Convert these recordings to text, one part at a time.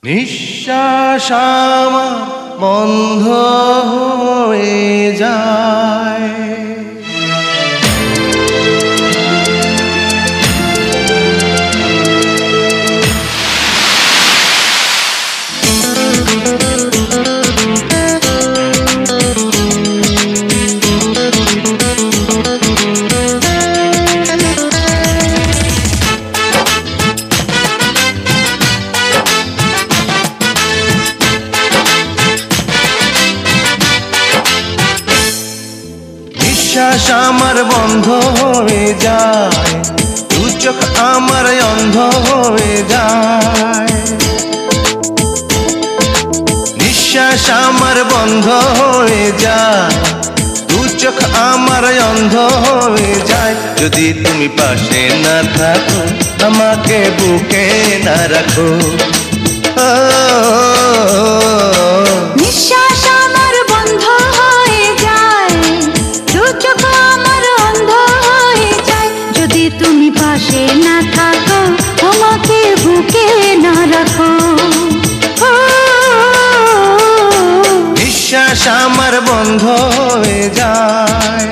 নিঃশ্বাস আমার বন্ধ হয়ে যায়, নিঃশ্বাস আমার বন্ধ হয়ে যায়, দু চোখ আমার অন্ধ হয়ে যায়। নিঃশ্বাস আমার বন্ধ হয়ে যায়, দু চোখ আমার অন্ধ হয়ে যায়। যদি তুমি পাশে না থাকো, আমাকে বুকে না রাখো। নিঃশ্বাস আমার বন্ধ হয়ে যায়, দু চোখ আমার অন্ধ হয়ে যায়। যদি তুমি পাশে না থাকো, আমাকে বুকে না রাখো। নিঃশ্বাস আমার বন্ধ হয়ে যায়।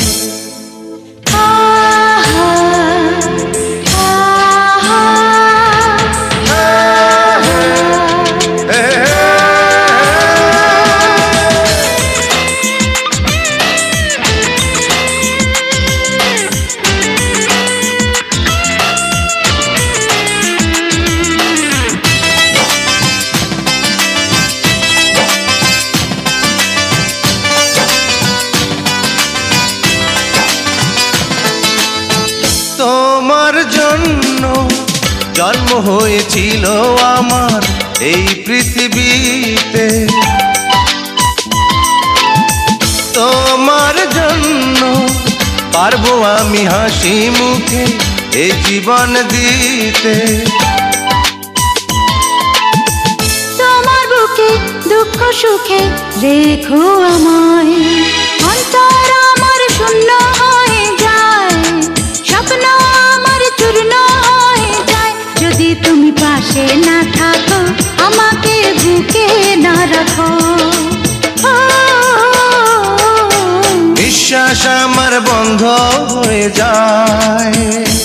তোমার জন্য জন্ম হয়েছিল আমার এই পৃথিবীতে, তোমার জন্য পারবো আমি হাসি মুখে এই জীবন দিতে। তোমার বুকে দুঃখ সুখে রেখো আমায়, অন্তর আমার শূন্য হয়ে যায়, স্বপ্ন আমার চূর্ণ হয়ে যায়। যদি তুমি পাশে না থাকো, আমাকে বুকে না রাখো। নিঃশ্বাস আমার বন্ধ হয়ে যায়।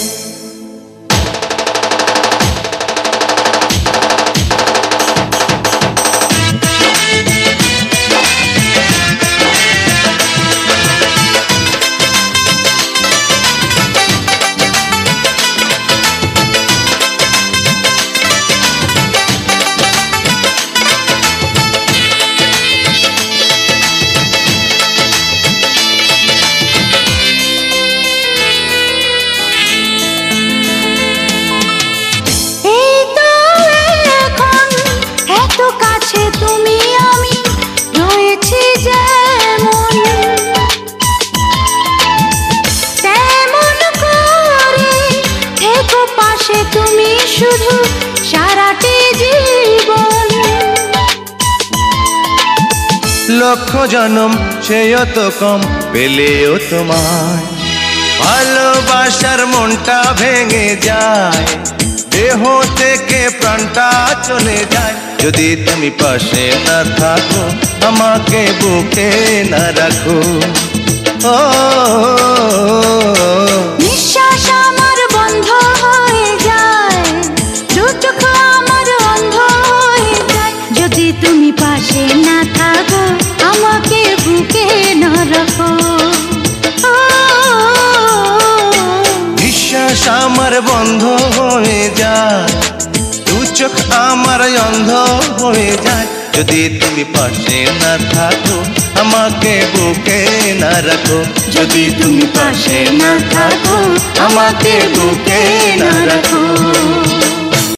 তুমি আমি রয়েছি যেমন, তেমন করে থেকো পাশে তুমি শুধু সারাটি জীবন। লক্ষ জনম সেও তো কম পেলেও তোমায়, ভালোবাসার মনটা ভেঙে যায়, দেহ থেকে প্রাণটা চলে যায়। যদি তুমি পাশে না থাকো, আমাকে বুকে না রাখো। নিঃশ্বাস আমার বন্ধ হয়ে যায়, দু চোখ আমার অন্ধ হয়ে যায়। যদি তুমি পাশে না থাকো, আমাকে বুকে না রাখো। নিঃশ্বাস আমার বন্ধ হয়ে যায়, দু চোখ আমার অন্ধ হয়ে যায়। যদি তুমি পাশে না থাকো, আমাকে বুকে না রাখো। যদি তুমি পাশে না থাকো, আমাকে বুকে না রাখো।